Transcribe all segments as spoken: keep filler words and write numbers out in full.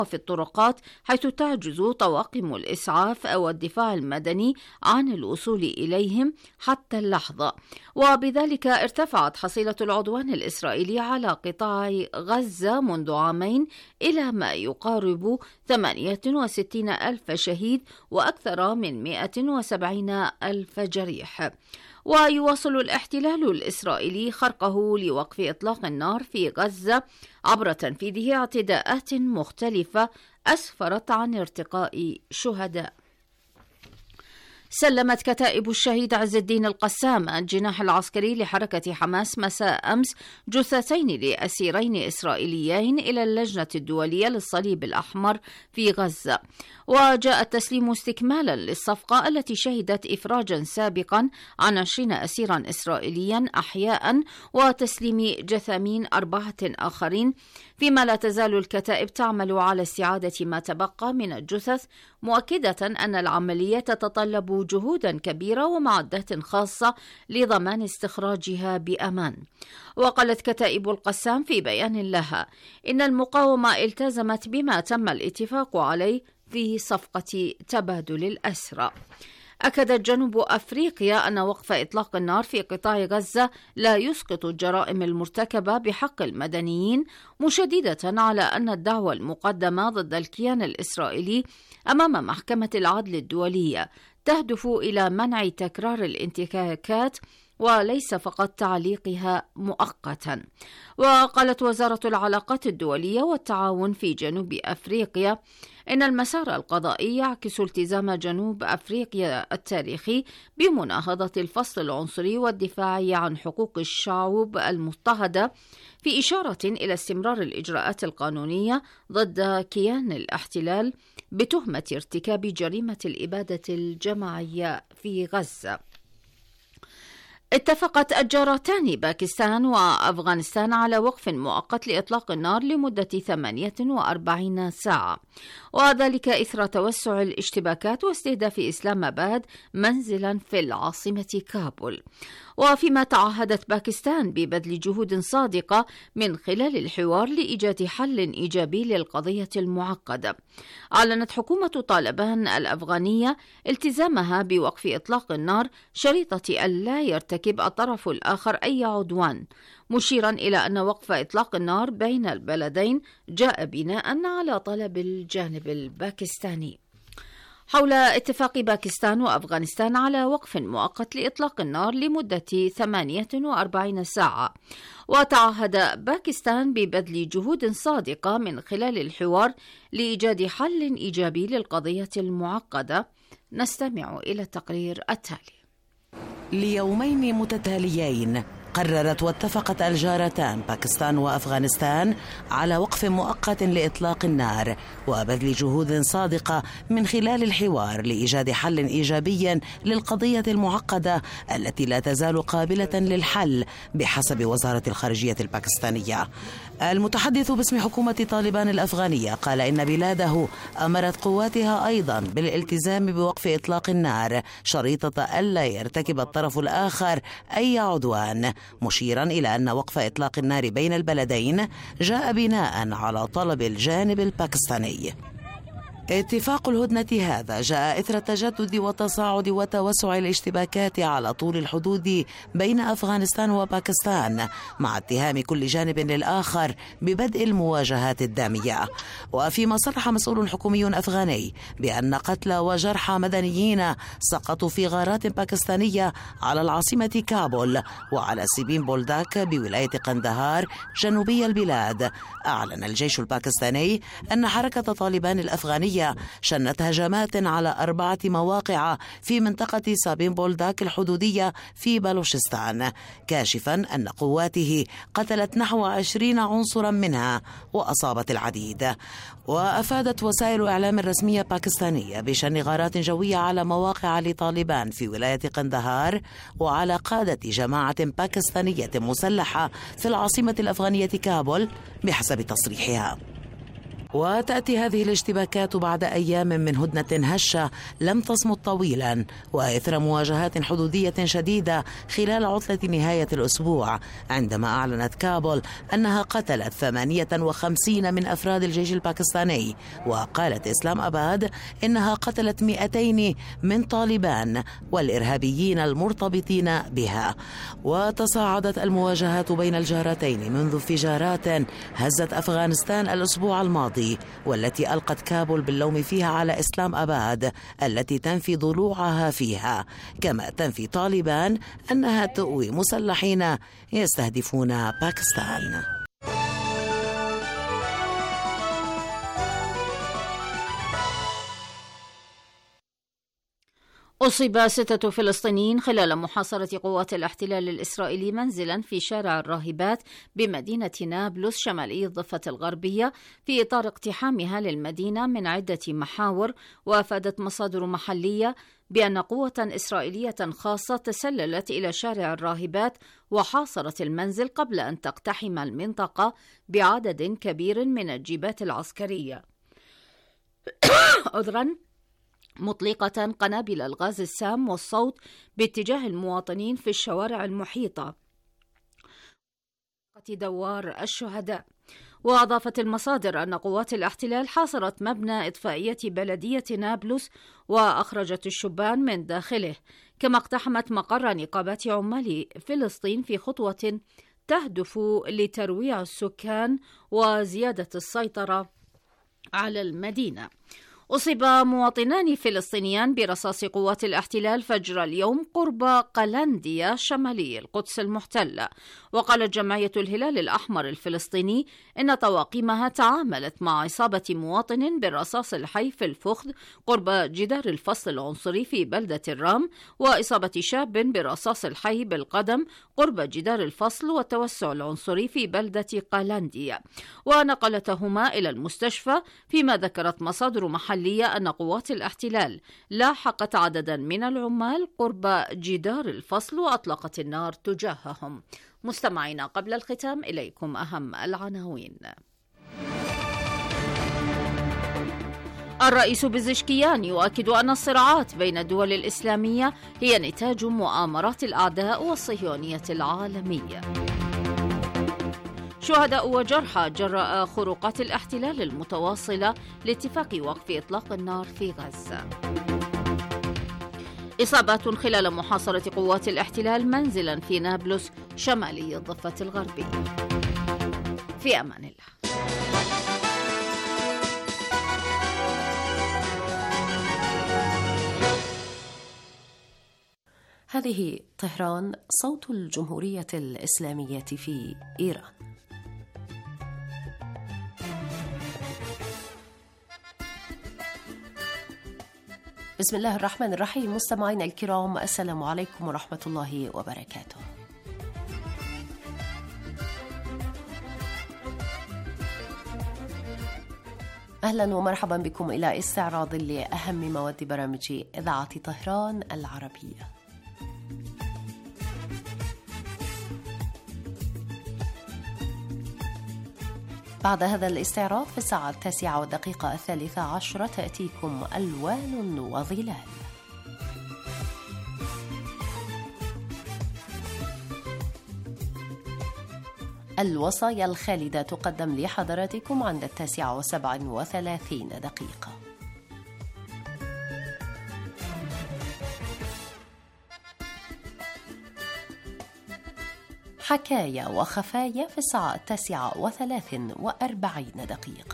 في الطرقات حيث تعجز طواقم الإسعاف أو الدفاع المدني عن الوصول إليهم حتى اللحظة، وبذلك ارتفعت حصيلة العدوان الإسرائيلي على قطاع غزة منذ عامين إلى ما يقارب ثمانية وستين ألف شهيد وأكثر من مئة وسبعين ألف جريح. ويواصل الاحتلال الإسرائيلي خرقه لوقف إطلاق النار في غزة عبر تنفيذه اعتداءات مختلفة أسفرت عن ارتقاء شهداء. سلمت كتائب الشهيد عز الدين القسام الجناح العسكري لحركة حماس مساء أمس جثتين لأسيرين إسرائيليين إلى اللجنة الدولية للصليب الأحمر في غزة، وجاء التسليم استكمالا للصفقة التي شهدت إفراجا سابقا عن عشرين أسيرا إسرائيليا أحياء وتسليم جثامين أربعة آخرين، فيما لا تزال الكتائب تعمل على استعادة ما تبقى من الجثث، مؤكدة أن العملية تتطلب جهودا كبيرة ومعدات خاصة لضمان استخراجها بأمان. وقالت كتائب القسام في بيان لها إن المقاومة التزمت بما تم الاتفاق عليه في صفقة تبادل الأسرى. أكدت جنوب أفريقيا أن وقف إطلاق النار في قطاع غزة لا يسقط الجرائم المرتكبة بحق المدنيين، مشددة على أن الدعوى المقدمة ضد الكيان الإسرائيلي أمام محكمة العدل الدولية تهدف إلى منع تكرار الانتهاكات وليس فقط تعليقها مؤقتا. وقالت وزارة العلاقات الدولية والتعاون في جنوب أفريقيا إن المسار القضائي يعكس التزام جنوب أفريقيا التاريخي بمناهضة الفصل العنصري والدفاع عن حقوق الشعوب المضطهدة، في إشارة إلى استمرار الإجراءات القانونية ضد كيان الاحتلال بتهمة ارتكاب جريمة الإبادة الجماعية في غزة. اتفقت الجارتان باكستان وأفغانستان على وقف مؤقت لإطلاق النار لمدة ثمانية وأربعين ساعة، وذلك إثر توسع الاشتباكات واستهداف إسلام آباد منزلا في العاصمة كابول. وفيما تعهدت باكستان ببذل جهود صادقة من خلال الحوار لإيجاد حل إيجابي للقضية المعقدة، أعلنت حكومة طالبان الأفغانية التزامها بوقف إطلاق النار شريطة ألا يرتكب الطرف الآخر أي عدوان، مشيرا إلى أن وقف إطلاق النار بين البلدين جاء بناء على طلب الجانب الباكستاني. حول اتفاق باكستان وأفغانستان على وقف مؤقت لإطلاق النار لمدة ثمانية وأربعين ساعة، وتعهد باكستان ببذل جهود صادقة من خلال الحوار لإيجاد حل إيجابي للقضية المعقدة. نستمع إلى التقرير التالي. ليومين متتاليين قررت واتفقت الجارتان باكستان وأفغانستان على وقف مؤقت لإطلاق النار وبذل جهود صادقة من خلال الحوار لإيجاد حل إيجابي للقضية المعقدة التي لا تزال قابلة للحل بحسب وزارة الخارجية الباكستانية. المتحدث باسم حكومة طالبان الأفغانية قال إن بلاده أمرت قواتها أيضا بالالتزام بوقف إطلاق النار شريطة ألا يرتكب الطرف الآخر أي عدوان، مشيرا إلى أن وقف إطلاق النار بين البلدين جاء بناء على طلب الجانب الباكستاني. اتفاق الهدنة هذا جاء إثر تجدد وتصاعد وتوسع الاشتباكات على طول الحدود بين أفغانستان وباكستان، مع اتهام كل جانب للآخر ببدء المواجهات الدامية. وفيما صرح مسؤول حكومي أفغاني بأن قتلى وجرحى مدنيين سقطوا في غارات باكستانية على العاصمة كابول وعلى سيبين بولداك بولاية قندهار جنوبي البلاد، أعلن الجيش الباكستاني أن حركة طالبان الأفغانية شنت هجمات على أربعة مواقع في منطقة سابين بولداك الحدودية في بلوشستان، كاشفا أن قواته قتلت نحو عشرين عنصرا منها وأصابت العديد. وأفادت وسائل إعلام رسمية باكستانية بشن غارات جوية على مواقع لطالبان في ولاية قندهار وعلى قادة جماعة باكستانية مسلحة في العاصمة الأفغانية كابول بحسب تصريحها. وتأتي هذه الاشتباكات بعد أيام من هدنة هشة لم تصمد طويلا، وإثر مواجهات حدودية شديدة خلال عطلة نهاية الأسبوع، عندما أعلنت كابول أنها قتلت ثمانية وخمسين من أفراد الجيش الباكستاني، وقالت إسلام أباد إنها قتلت مئتين من طالبان والإرهابيين المرتبطين بها. وتصاعدت المواجهات بين الجارتين منذ انفجارات هزت أفغانستان الأسبوع الماضي، والتي ألقت كابول باللوم فيها على إسلام أباد التي تنفي ضلوعها فيها، كما تنفي طالبان أنها تؤوي مسلحين يستهدفون باكستان. أصيب ستة فلسطينيين خلال محاصرة قوات الاحتلال الإسرائيلي منزلا في شارع الراهبات بمدينة نابلس شمالي الضفة الغربية في إطار اقتحامها للمدينة من عدة محاور. وأفادت مصادر محلية بأن قوة إسرائيلية خاصة تسللت إلى شارع الراهبات وحاصرت المنزل قبل أن تقتحم المنطقة بعدد كبير من الجيبات العسكرية عذراً مطلقة قنابل الغاز السام والصوت باتجاه المواطنين في الشوارع المحيطة دوار الشهداء. وأضافت المصادر أن قوات الاحتلال حاصرت مبنى إطفائية بلدية نابلس وأخرجت الشبان من داخله، كما اقتحمت مقر نقابات عمال فلسطين في خطوة تهدف لترويع السكان وزيادة السيطرة على المدينة. أصيب مواطنان فلسطينيان برصاص قوات الاحتلال فجر اليوم قرب قلنديا شمالي القدس المحتلة. وقالت جمعية الهلال الأحمر الفلسطيني إن طواقمها تعاملت مع إصابة مواطن بالرصاص الحي في الفخذ قرب جدار الفصل العنصري في بلدة الرام، وإصابة شاب بالرصاص الحي بالقدم قرب جدار الفصل والتوسع العنصري في بلدة قلنديا، ونقلتهما إلى المستشفى. فيما ذكرت مصادر محلية أن قوات الاحتلال لاحقت عددا من العمال قرب جدار الفصل وأطلقت النار تجاههم. مستمعينا، قبل الختام إليكم أهم العناوين. الرئيس بزشكيان يؤكد أن الصراعات بين الدول الإسلامية هي نتاج مؤامرات الأعداء والصهيونية العالمية. شهداء وجرحى جراء خروقات الاحتلال المتواصلة لاتفاق وقف إطلاق النار في غزة. إصابات خلال محاصرة قوات الاحتلال منزلا في نابلس شمالي الضفة الغربية. في أمان الله. هذه طهران، صوت الجمهورية الإسلامية في إيران. بسم الله الرحمن الرحيم. مستمعينا الكرام، السلام عليكم ورحمة الله وبركاته. أهلا ومرحبا بكم إلى استعراض لأهم مواد برامج إذاعة طهران العربية. بعد هذا الاستعراض في الساعة التاسعة والدقيقة الثالثة عشرة تأتيكم ألوان وظلال. الوصايا الخالدة تقدم لحضراتكم عند التاسعة وسبع وثلاثين دقيقة. حكاية وخفايا في الساعة التاسعة وثلاث وأربعين دقيقة.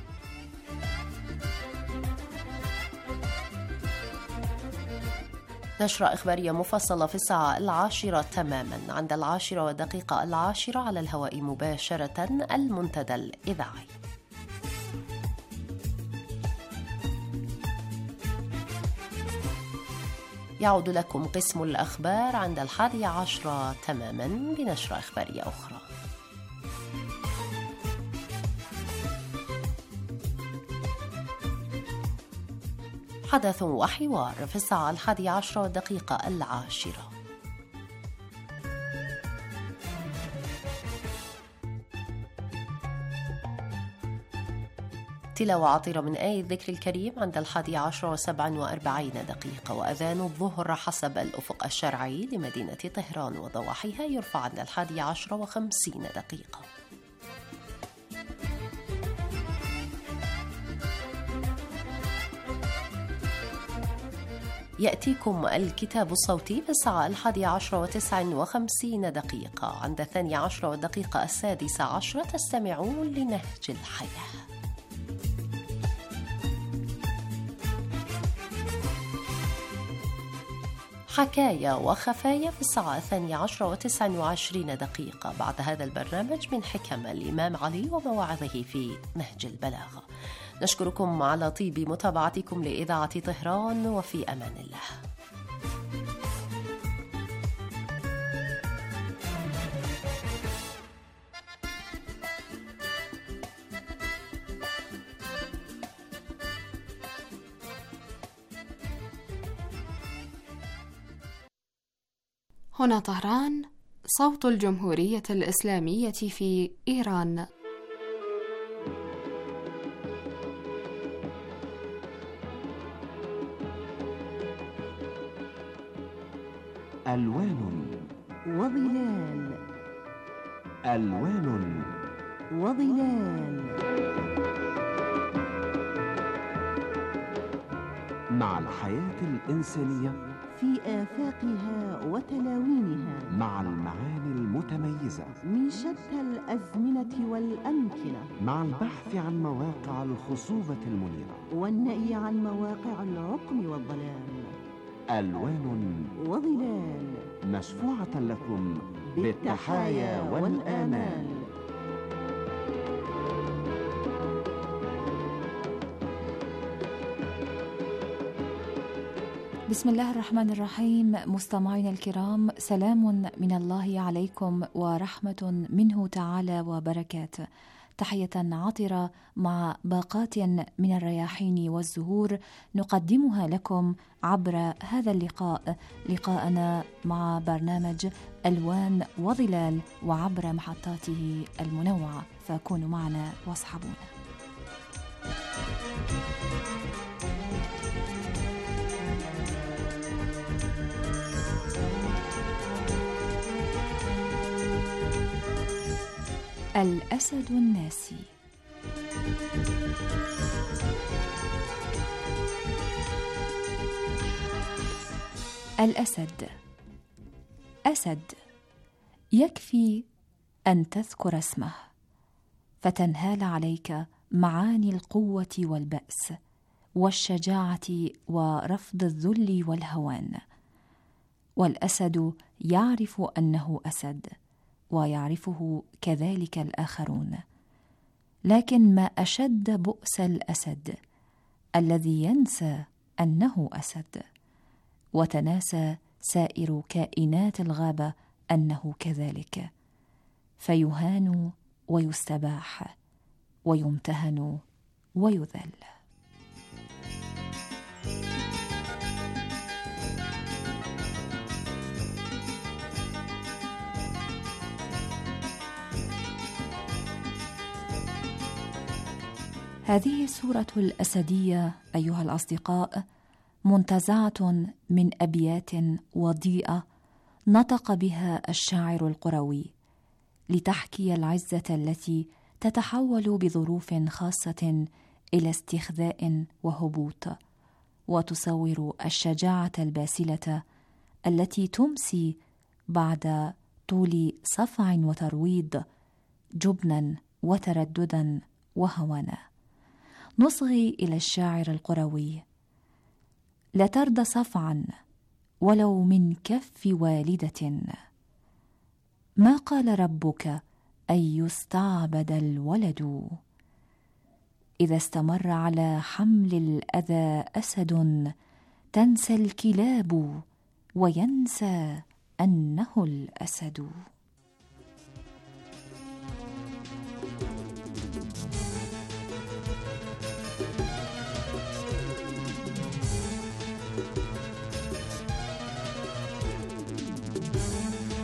نشرة إخبارية مفصلة في الساعة العاشرة تماما عند العاشرة والدقيقة العاشرة على الهواء مباشرة المنتدى الإذاعي. يعود لكم قسم الأخبار عند الحادية عشرة تماما بنشرة إخبارية أخرى. حدث وحوار في الساعة الحادية عشرة والدقيقة العاشرة. تلاوة عطرة من آية الذكر الكريم عند الحادي عشر وسبع وأربعين دقيقة. وأذان الظهر حسب الأفق الشرعي لمدينة طهران وضواحيها يرفع عند الحادي عشر وخمسين دقيقة. يأتيكم الكتاب الصوتي في الساعة الحادية عشر وتسع وخمسين دقيقة. عند الثانية عشر والدقيقة السادسة عشرة تستمعون لنهج الحياة. حكاية وخفايا في الساعة الثانية عشر وتسع وعشرين دقيقة. بعد هذا البرنامج من حكم الإمام علي ومواعظه في نهج البلاغة. نشكركم على طيب متابعتكم لإذاعة طهران، وفي أمان الله. هنا طهران، صوت الجمهورية الإسلامية في إيران. ألوان وظلال، ألوان وظلال، مع الحياة الإنسانية في آفاقها وتلاوينها، مع المعاني المتميزة من شتى الأزمنة والأمكنة، مع البحث عن مواقع الخصوبة المنيرة والنأي عن مواقع العقم والظلام. ألوان وظلال، مشفوعة لكم بالتحايا والآمال. بسم الله الرحمن الرحيم. مستمعينا الكرام، سلام من الله عليكم ورحمة منه تعالى وبركاته. تحية عطرة مع باقات من الرياحين والزهور نقدمها لكم عبر هذا اللقاء، لقاءنا مع برنامج ألوان وظلال وعبر محطاته المنوعة، فكونوا معنا واصحبونا. الأسد الناسي. الأسد. أسد، يكفي أن تذكر اسمه فتنهال عليك معاني القوة والبأس والشجاعة ورفض الذل والهوان. والأسد يعرف أنه أسد، ويعرفه كذلك الآخرون، لكن ما أشد بؤس الأسد الذي ينسى أنه أسد، وتناسى سائر كائنات الغابة أنه كذلك، فيهان ويستباح ويمتهن ويذل. هذه السورة الأسدية أيها الأصدقاء منتزعة من أبيات وضيئة نطق بها الشاعر القروي لتحكي العزة التي تتحول بظروف خاصة إلى استخذاء وهبوط، وتصور الشجاعة الباسلة التي تمسي بعد طول صفع وترويض جبنا وترددا وهوانا. نصغي إلى الشاعر القروي: لا ترضى صفعا ولو من كف والدة، ما قال ربك أن يستعبد الولد، إذا استمر على حمل الأذى أسد تنسى الكلاب وينسى أنه الأسد.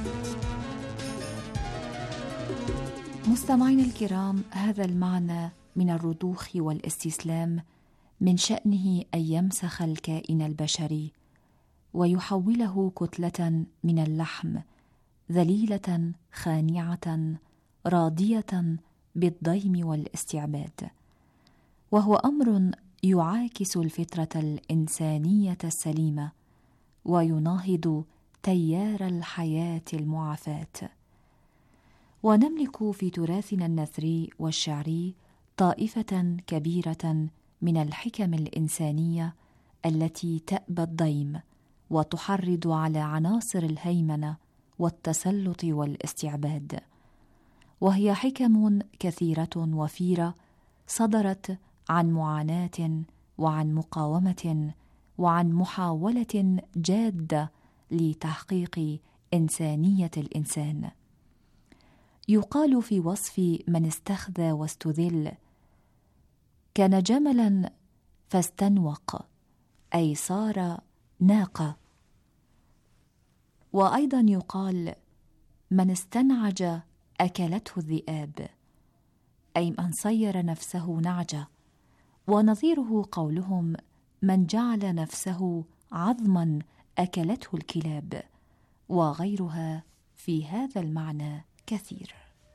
مستمعين الكرام، هذا المعنى من الرضوخ والاستسلام من شأنه أن يمسخ الكائن البشري ويحوله كتلة من اللحم ذليلة خانعة راضية بالضيم والاستعباد، وهو أمر يعاكس الفطرة الإنسانية السليمة ويناهض تيار الحياة المعافاة. ونملك في تراثنا النثري والشعري طائفة كبيرة من الحكم الإنسانية التي تأبى الضيم وتحرض على عناصر الهيمنة والتسلط والاستعباد، وهي حكم كثيرة وفيرة صدرت عن معاناة وعن مقاومة وعن محاولة جادة لتحقيق إنسانية الإنسان. يقال في وصف من استخذى واستذل: كان جملا فاستنوق، أي صار ناقة. وأيضا يقال: من استنعج أكلته الذئاب، أي من صير نفسه نعجة. ونظيره قولهم: من جعل نفسه عظما أكلته الكلاب، وغيرها في هذا المعنى كثير.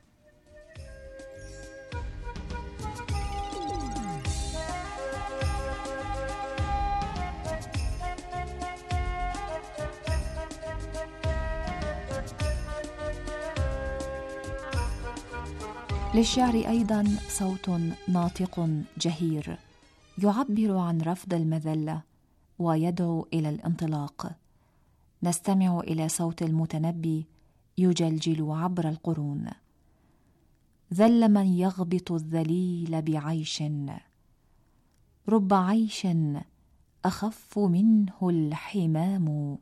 للشعر أيضا صوت ناطق جهير يعبر عن رفض المذلة ويدعو إلى الانطلاق. نستمع إلى صوت المتنبي يجلجل عبر القرون: ذل من يغبط الذليل بعيش، رب عيش أخف منه الحمام،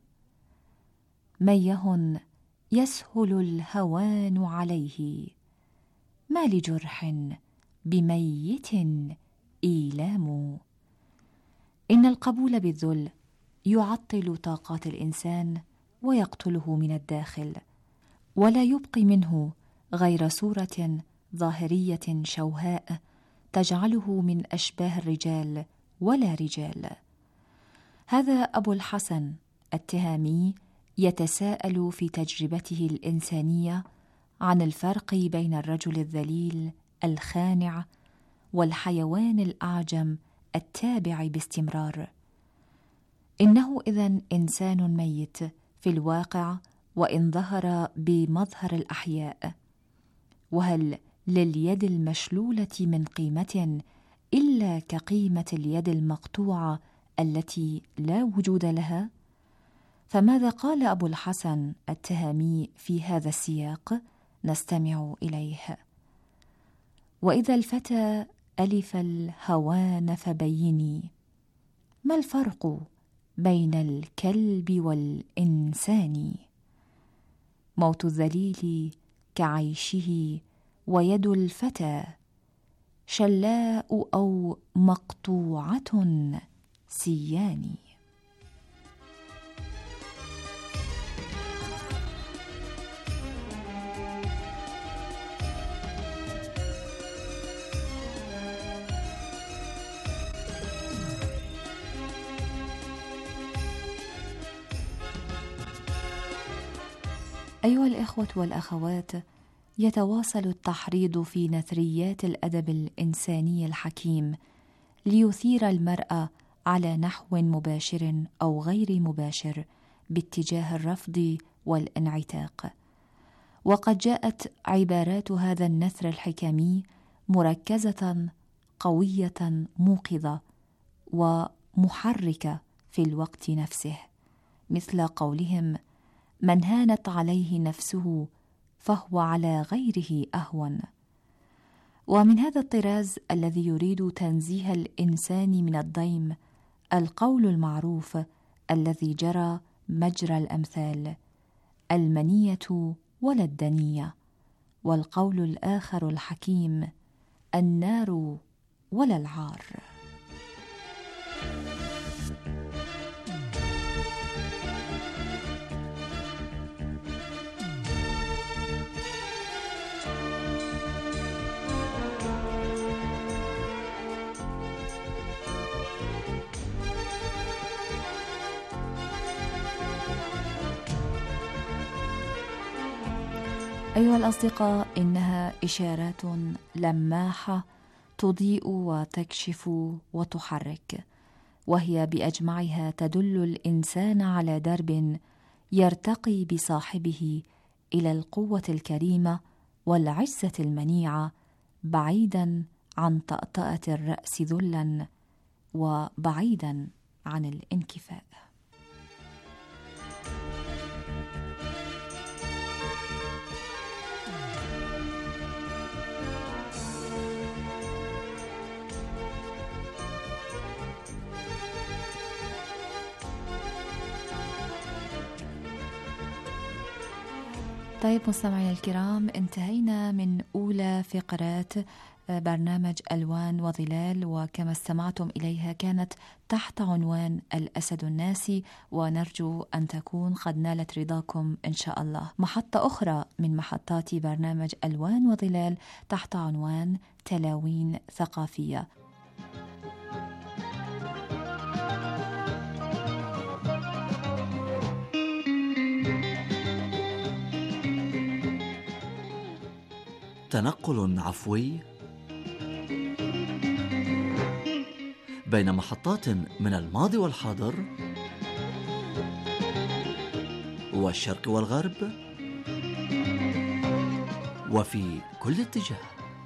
ميه يسهل الهوان عليه، ما لجرح بميت إيلام. إن القبول بالذل يعطل طاقات الإنسان ويقتله من الداخل، ولا يبقي منه غير صورة ظاهرية شوهاء تجعله من أشباه الرجال ولا رجال. هذا أبو الحسن التهامي يتساءل في تجربته الإنسانية عن الفرق بين الرجل الذليل الخانع والحيوان الأعجم التابع باستمرار. إنه إذن إنسان ميت في الواقع وإن ظهر بمظهر الأحياء. وهل لليد المشلولة من قيمة إلا كقيمة اليد المقطوعة التي لا وجود لها؟ فماذا قال أبو الحسن التهامي في هذا السياق؟ نستمع إليه: وإذا الفتى ألف الهوان فبيني، ما الفرق بين الكلب والإنسان؟ موت الذليل كعيشه، ويد الفتى شلاء أو مقطوعة سيان. أيها الإخوة والأخوات، يتواصل التحريض في نثريات الأدب الإنساني الحكيم ليثير المرأة على نحو مباشر أو غير مباشر باتجاه الرفض والانعتاق. وقد جاءت عبارات هذا النثر الحكمي مركزة قوية موقظة ومحركة في الوقت نفسه، مثل قولهم: من هانت عليه نفسه فهو على غيره أهون. ومن هذا الطراز الذي يريد تنزيه الإنسان من الضيم القول المعروف الذي جرى مجرى الأمثال: المنية ولا الدنية. والقول الآخر الحكيم: النار ولا العار. أيها الأصدقاء، إنها إشارات لماحة تضيء وتكشف وتحرك، وهي بأجمعها تدل الإنسان على درب يرتقي بصاحبه إلى القوة الكريمة والعزة المنيعة، بعيدا عن طأطأة الرأس ذلا، وبعيدا عن الانكفاء. طيب مستمعي الكرام، انتهينا من أولى فقرات برنامج ألوان وظلال، وكما استمعتم إليها كانت تحت عنوان الأسد الناسي، ونرجو أن تكون قد نالت رضاكم إن شاء الله. محطة أخرى من محطات برنامج ألوان وظلال تحت عنوان تلاوين ثقافية. تنقل عفوي بين محطات من الماضي والحاضر والشرق والغرب وفي كل اتجاه.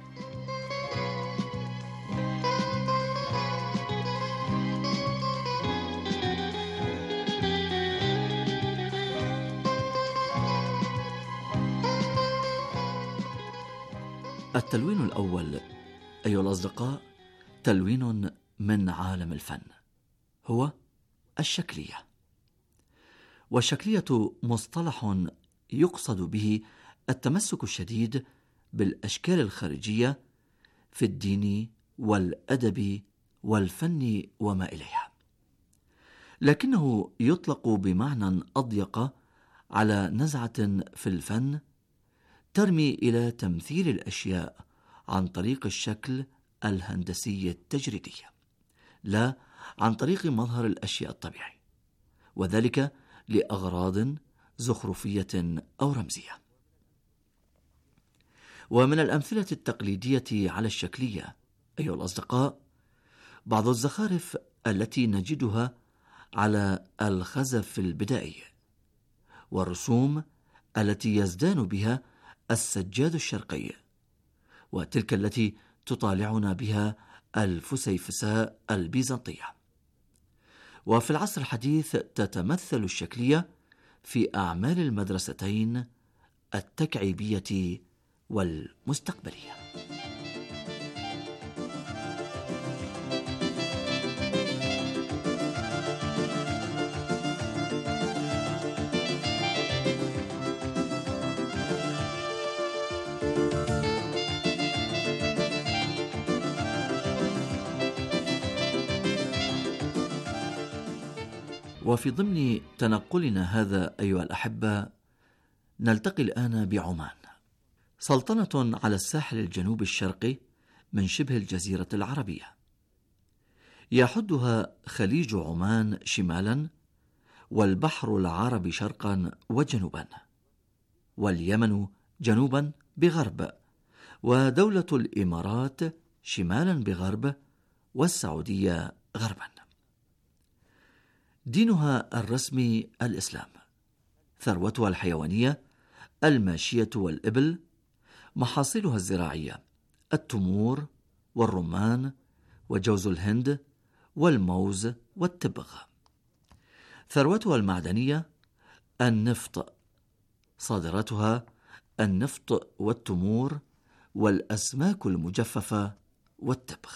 التلوين الأول أيها الأصدقاء تلوين من عالم الفن، هو الشكلية. والشكلية مصطلح يقصد به التمسك الشديد بالأشكال الخارجية في الدين والأدب والفن وما إليها، لكنه يطلق بمعنى أضيق على نزعة في الفن ترمي إلى تمثيل الأشياء عن طريق الشكل الهندسي التجريدي، لا عن طريق مظهر الأشياء الطبيعي، وذلك لأغراض زخرفية أو رمزية. ومن الأمثلة التقليدية على الشكلية أيها الأصدقاء بعض الزخارف التي نجدها على الخزف البدائي، والرسوم التي يزدان بها السجاد الشرقي، وتلك التي تطالعنا بها الفسيفساء البيزنطية. وفي العصر الحديث تتمثل الشكلية في أعمال المدرستين التكعيبية والمستقبلية. وفي ضمن تنقلنا هذا أيها الأحبة نلتقي الآن بعمان، سلطنة على الساحل الجنوبي الشرقي من شبه الجزيرة العربية، يحدها خليج عمان شمالا، والبحر العربي شرقا وجنوبا، واليمن جنوبا بغرب، ودولة الإمارات شمالا بغرب، والسعودية غربا. دينها الرسمي الإسلام، ثروتها الحيوانية الماشية والإبل، محاصيلها الزراعية التمور والرمان وجوز الهند والموز والتبغ. ثروتها المعدنية النفط، صادراتها النفط والتمور والأسماك المجففة والتبغ.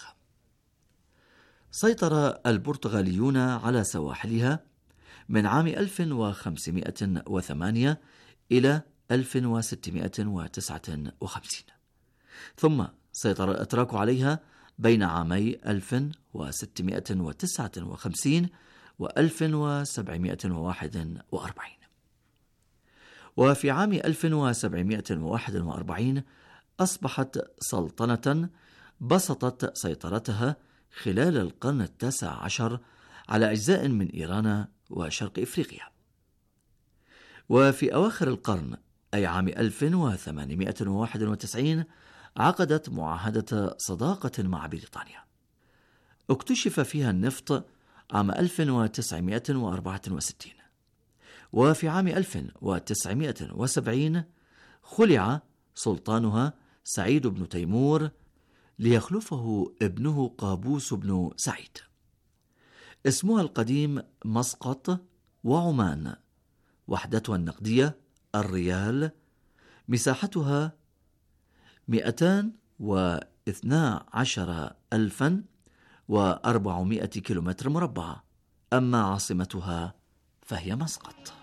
سيطر البرتغاليون على سواحلها من عام ألف وخمسمائة وثمانية إلى ألف وستمائة وتسعة وخمسين، ثم سيطر الأتراك عليها بين عامي ألف وستمائة وتسعة وخمسين وألف وسبعمائة وواحد وأربعين. وفي عام ألف وسبعمائة وواحد وأربعين أصبحت سلطنة بسطت سيطرتها خلال القرن التاسع عشر على أجزاء من إيران وشرق إفريقيا. وفي أواخر القرن أي عام ألف وثمانمائة وواحد وتسعين عقدت معاهدة صداقة مع بريطانيا اكتشف فيها النفط عام ألف وتسعمائة وأربعة وستين، وفي عام ألف وتسعمائة وسبعين خلع سلطانها سعيد بن تيمور ليخلفه ابنه قابوس بن سعيد. اسمها القديم مسقط وعمان، وحدتها النقدية الريال، مساحتها مئتان واثنا عشر ألفا وأربعمائة كيلومتر مربع، أما عاصمتها فهي مسقط.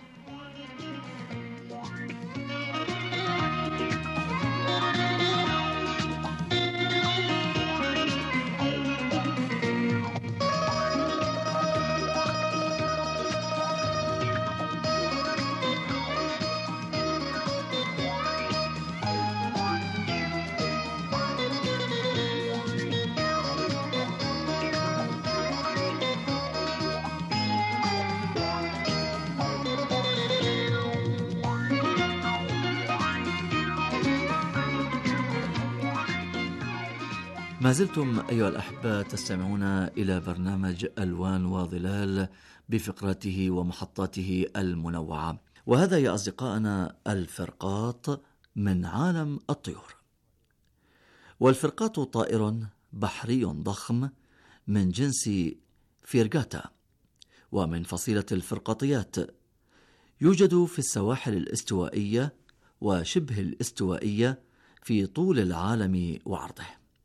ما زلتم أيها الأحبة تستمعون إلى برنامج ألوان وظلال بفقراته ومحطاته المنوعة، وهذا يا أصدقائنا الفرقاط من عالم الطيور. والفرقاط طائر بحري ضخم من جنس فيرغاتا، ومن فصيلة الفرقاطيات، يوجد في السواحل الاستوائية وشبه الاستوائية في طول العالم وعرضه،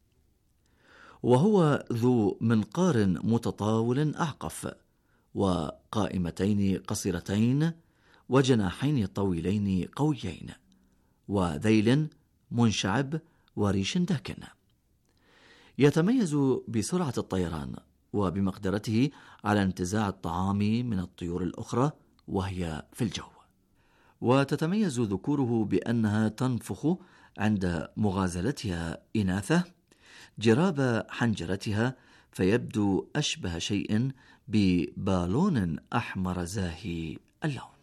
وهو ذو منقار متطاول أعقف، وقائمتين قصيرتين، وجناحين طويلين قويين، وذيل منشعب وريش داكن. يتميز بسرعة الطيران وبمقدرته على انتزاع الطعام من الطيور الأخرى وهي في الجو. وتتميز ذكوره بأنها تنفخ عند مغازلتها إناثة جراب حنجرتها، فيبدو أشبه شيء ببالون أحمر زاهي اللون.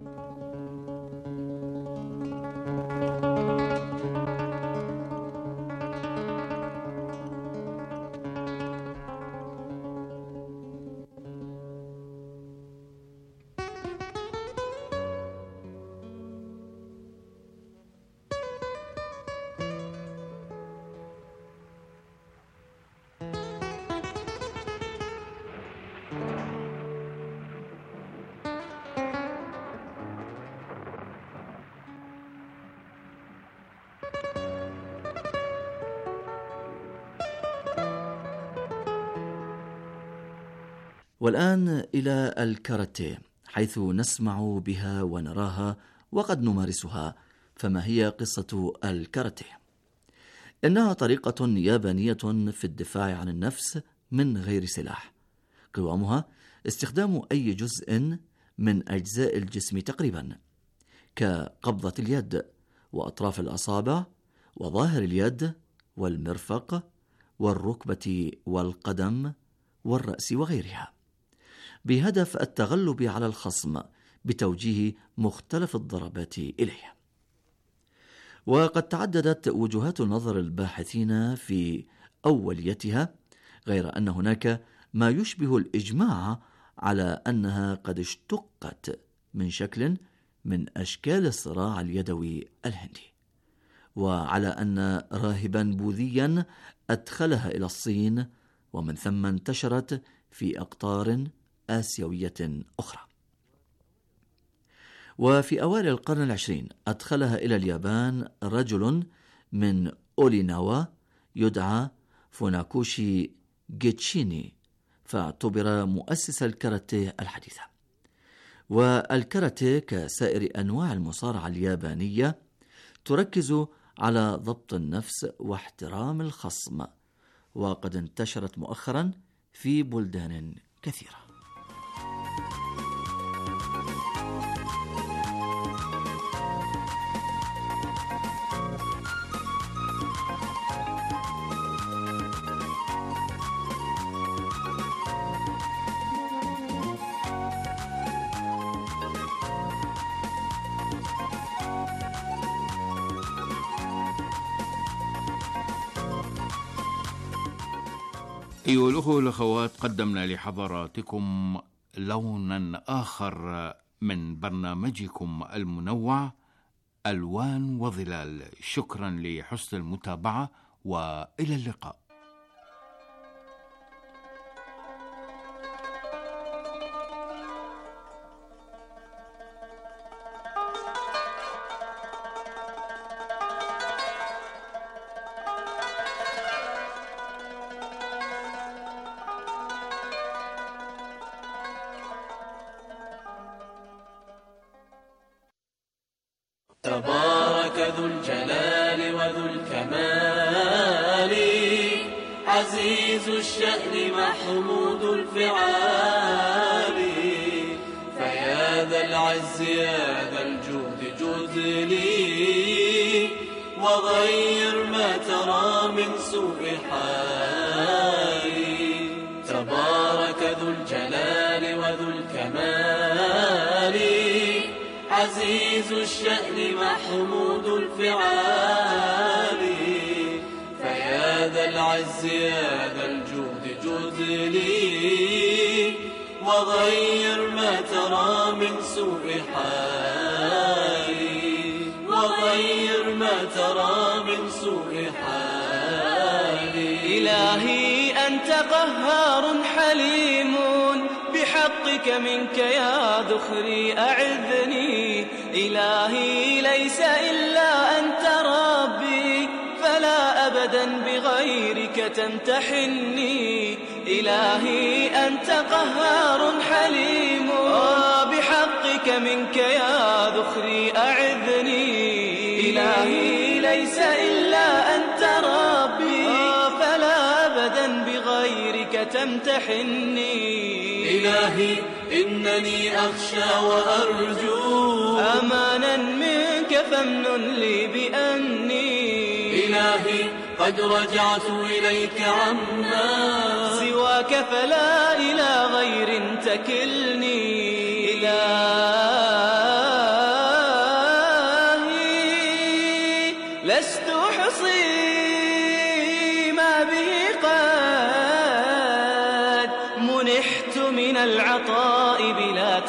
والآن إلى الكاراتيه، حيث نسمع بها ونراها وقد نمارسها. فما هي قصة الكاراتيه؟ إنها طريقة يابانية في الدفاع عن النفس من غير سلاح. قوامها استخدام أي جزء من أجزاء الجسم تقريبا، كقبضة اليد وأطراف الأصابع وظاهر اليد والمرفق والركبة والقدم والرأس وغيرها، بهدف التغلب على الخصم بتوجيه مختلف الضربات إليه. وقد تعددت وجهات نظر الباحثين في أوليتها، غير أن هناك ما يشبه الإجماع على أنها قد اشتقت من شكل من أشكال الصراع اليدوي الهندي، وعلى أن راهبا بوذيا أدخلها إلى الصين، ومن ثم انتشرت في أقطار آسيوية أخرى. وفي أوائل القرن العشرين أدخلها إلى اليابان رجل من أوليناوا يدعى فوناكوشي جيتشيني، فاعتبر مؤسس الكاراتيه الحديثة. والكاراتيه كسائر أنواع المصارعة اليابانية تركز على ضبط النفس واحترام الخصم، وقد انتشرت مؤخرا في بلدان كثيرة. أيها الأخوة والأخوات، قدمنا لحضراتكم لونا آخر من برنامجكم المنوع ألوان وظلال. شكرا لحسن المتابعة وإلى اللقاء. تبارك ذو الجلال وذو الكمال، عزيز الشأن محمود الفعال. فيا ذا العز يا ذا الجود جد لي، وغير ما ترى من سوء حالي. تبارك ذو الجلال وذو الكمال، عزيز الشأن محمود الفعال. فيا ذا العز يا ذا الجود جد لي، وغير ما ترى من سوء حالي. وغير ما ترى من سوء حالي. إلهي أنت قهار حليم، بحقك منك يا ذخري أعذني. إلهي ليس إلا أنت ربي، فلا أبدا بغيرك تمتحني. إلهي أنت قهار حليم، بحقك منك يا ذخري أعذني. إلهي ليس إلا أنت ربي، فلا أبدا بغيرك تمتحني. إلهي إنني أخشى وأرجو أمانا منك فامنن لي بأني. إلهي قد رجعت إليك عما سواك، فلا إلى غير تكلني. إلهي لست أحصي ما به قد منحت من العطاء بلا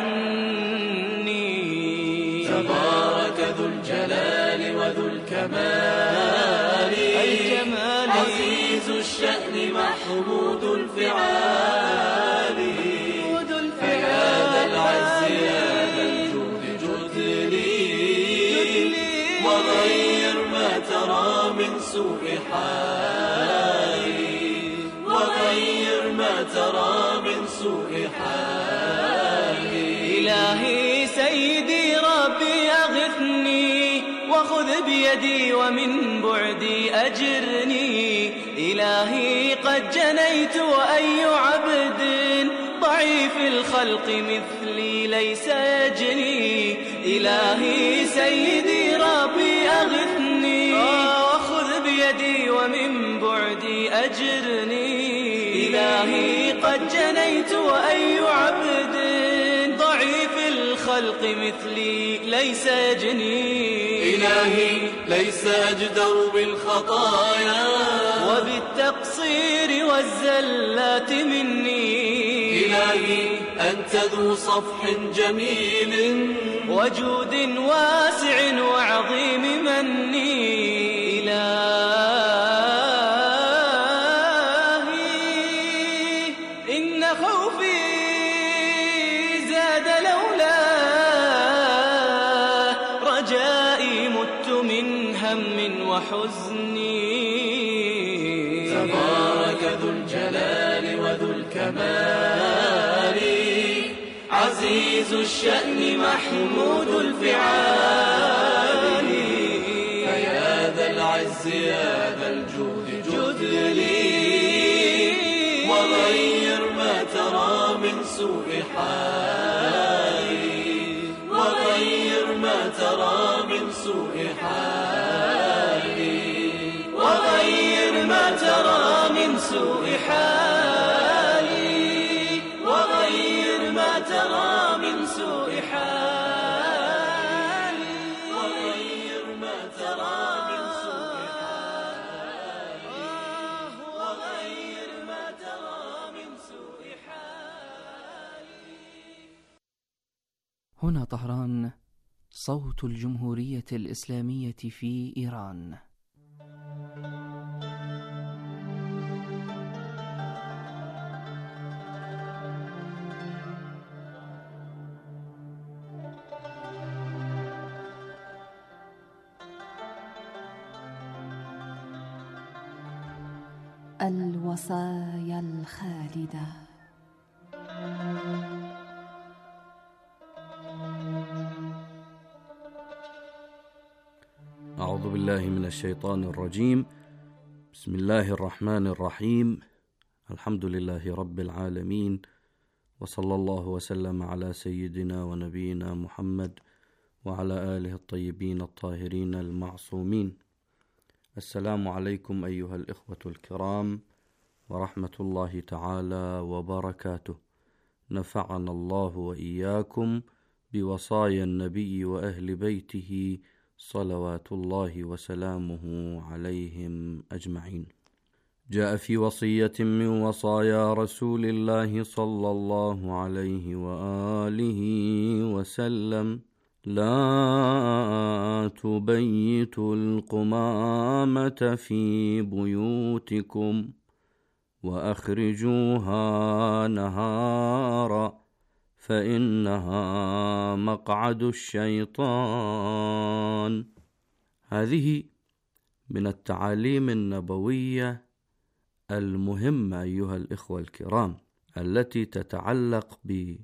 تعني. تبارك ذو الجلال وذو الكمال، الكمال عزيز الشأن محمود الفعال. فيا ذا العز يا ذا الجود جد لي، وغير ما ترى من سوء حالي. وغير ما ترى من سوء حالي. إلهي سيدي ربي أغثني، وخذ بيدي ومن بعدي أجرني. إلهي قد جنيت وأي عبد ضعيف الخلق مثلي ليس يجني. إلهي سيدي ربي أغثني، وخذ بيدي ومن بعدي أجرني. إلهي قد جنيت وأي عبد ضعيف الخلق مثلي ليس يجني. إلهي ليس أجدر بالخطايا وبالتقصير والزلات مني. إلهي أنت ذو صفح جميل وجود واسع وعظيم مني. إلهي إن خوفي زاد لولا رجائي، مت من هم وحزني. تبارك ذو الجلال وذو الكمال، عزيز الشأن محمود الفعال. فيا ذا العز يا ذا الجود جد لي، وغير ما ترى من سوء حالي. وغير ما ترى من سوء حالي. وغير ما ترى من سوء حالي. وغير ما ترى من سوء حالي. وغير ما ترى من سوء حالي. وغير ما ترى هنا طهران، صوت الجمهورية الإسلامية في إيران. الوصايا الخالدة. أعوذ بالله من الشيطان الرجيم. بسم الله الرحمن الرحيم. الحمد لله رب العالمين، وصلى الله وسلم على سيدنا ونبينا محمد وعلى آله الطيبين الطاهرين المعصومين. السلام عليكم أيها الإخوة الكرام ورحمة الله تعالى وبركاته. نفعنا الله وإياكم بوصايا النبي وأهل بيته صلوات الله وسلامه عليهم أجمعين. جاء في وصية من وصايا رسول الله صلى الله عليه وآله وسلم: لا تبيتوا القمامة في بيوتكم وأخرجوها نهارا فإنها مقعد الشيطان. هذه من التعاليم النبوية المهمة أيها الإخوة الكرام، التي تتعلق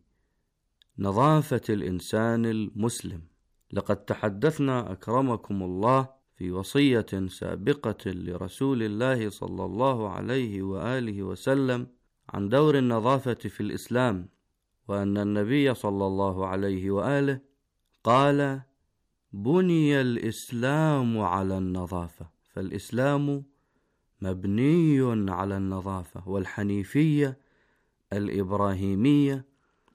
بنظافة الإنسان المسلم. لقد تحدثنا أكرمكم الله في وصية سابقة لرسول الله صلى الله عليه وآله وسلم عن دور النظافة في الإسلام، وأن النبي صلى الله عليه وآله قال: بني الإسلام على النظافة. فالإسلام مبني على النظافة، والحنيفية الإبراهيمية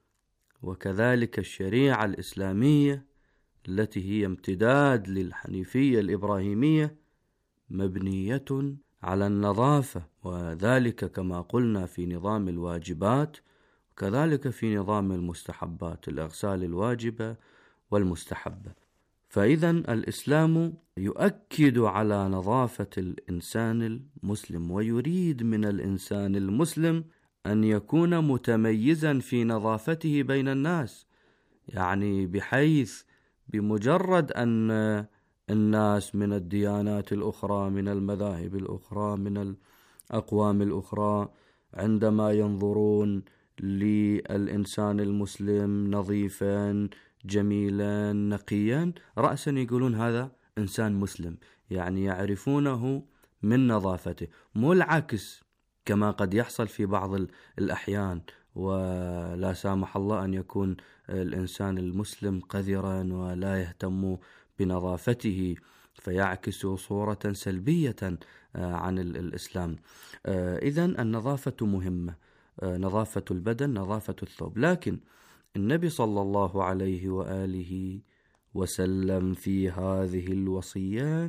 وكذلك الشريعة الإسلامية التي هي امتداد للحنيفية الإبراهيمية مبنية على النظافة، وذلك كما قلنا في نظام الواجبات وكذلك في نظام المستحبات، الأغسال الواجبة والمستحبة. فإذا الإسلام يؤكد على نظافة الإنسان المسلم، ويريد من الإنسان المسلم أن يكون متميزا في نظافته بين الناس، يعني بحيث بمجرد أن الناس من الديانات الأخرى، من المذاهب الأخرى، من الأقوام الأخرى، عندما ينظرون للإنسان المسلم نظيفا جميلا نقيا، رأسا يقولون هذا إنسان مسلم، يعني يعرفونه من نظافته، مو العكس كما قد يحصل في بعض الأحيان. ولا سامح الله أن يكون الإنسان المسلم قذرا ولا يهتم بنظافته فيعكس صورة سلبية عن الإسلام. إذن النظافة مهمة، نظافة البدن، نظافة الثوب. لكن النبي صلى الله عليه وآله وسلم في هذه الوصية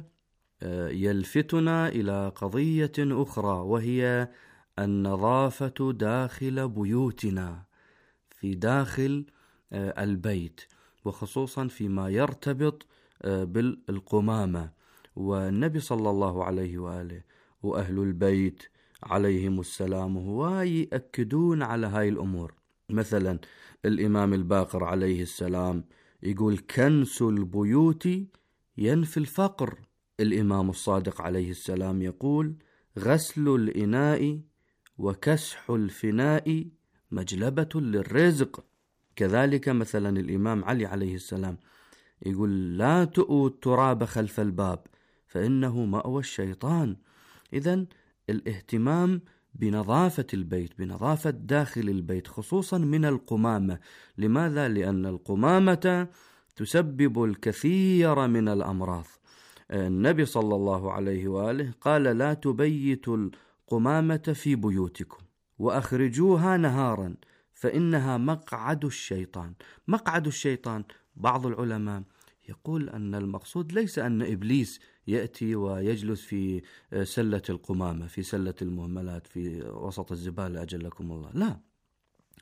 يلفتنا إلى قضية أخرى، وهي النظافة داخل بيوتنا، في داخل البيت، وخصوصا فيما يرتبط بالقمامة. والنبي صلى الله عليه وآله وأهل البيت عليهم السلام هو يأكدون على هاي الأمور. مثلا الإمام الباقر عليه السلام يقول: كنس البيوت ينفي الفقر. الإمام الصادق عليه السلام يقول: غسل الإناء وكسح الفناء مجلبة للرزق. كذلك مثلا الإمام علي عليه السلام يقول: لا تؤوا التراب خلف الباب فإنه مأوى الشيطان. إذن الاهتمام بنظافة البيت، بنظافة داخل البيت، خصوصا من القمامة. لماذا؟ لأن القمامة تسبب الكثير من الأمراض. النبي صلى الله عليه وآله قال: لا تبيتوا القمامة في بيوتكم وأخرجوها نهارا فإنها مقعد الشيطان. مقعد الشيطان، بعض العلماء يقول أن المقصود ليس أن إبليس يأتي ويجلس في سلة القمامة، في سلة المهملات، في وسط الزبالة أجلكم الله، لا،